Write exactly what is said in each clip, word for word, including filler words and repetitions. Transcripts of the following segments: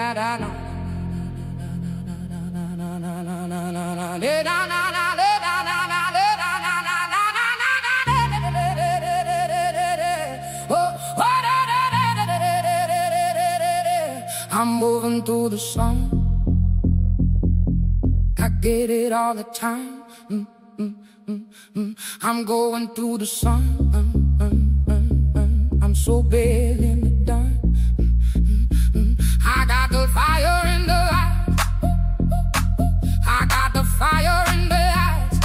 I'm moving through the sun. I get it all the time. Mm, mm, mm, mm. I'm going through the sun. Mm, mm, mm, mm. I'm so big in the dark. Mm, mm, mm. I got the fire in the eyes. I got the fire in the eyes.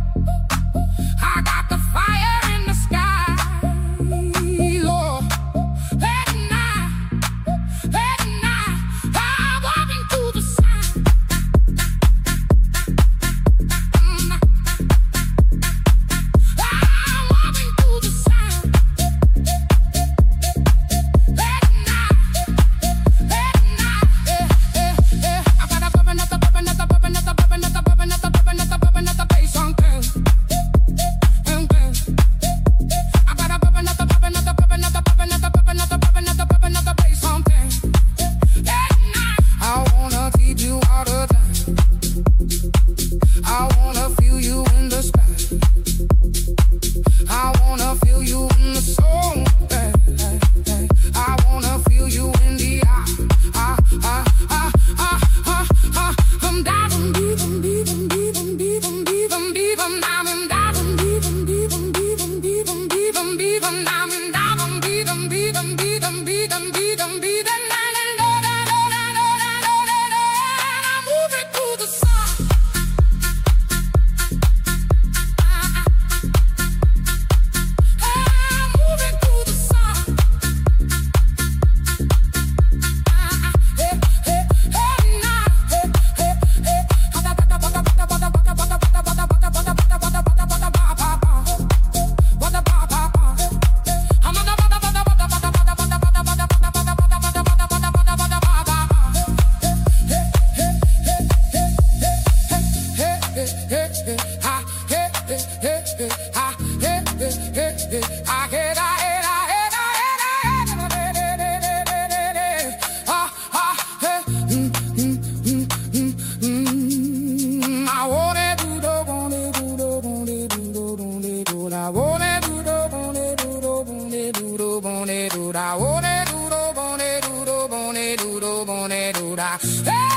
I got the fire in the sky. Lord, at night, at night, I'm walking through the sun. I'm walking through the sun. At night, at night, yeah, yeah, yeah. I got a bubbin' at the bubbin' at the bubbin' at the bubbin' at the bubbin' at the bubbin' at the bubbin' at the bass on ten. I got a bubbin' at the bubbin' at the bubbin' at the bubbin' at the bubbin' at the bubbin' at the bubbin' at the bass on ten. At night, I wanna keep you all the time. I wanna feel you in the sky. I wanna feel you in the soul. Hey, hey, hey. I wanna feel you in the eye. Ah, ah, ah, ah, ah, ah. I'm diving deep, I'm deep, I'm deep, I'm deep, I'm deep, I'm deep, I'm diving, diving deep, I'm deep, I'm deep, I'm deep, I'm deep, I'm deep, I'm diving, diving deep, I'm deep, I'm deep, I'm deep, I'm deep, I'm deep, and I'm moving through the sun. I'm moving through the sun. Hey, hey, hey, now, hey, hey, hey. I wanna do the wanna do the wanna do the wanna do I wanna do the wanna do the wanna do the wanna do I wanna do the wanna do the wanna do the wanna do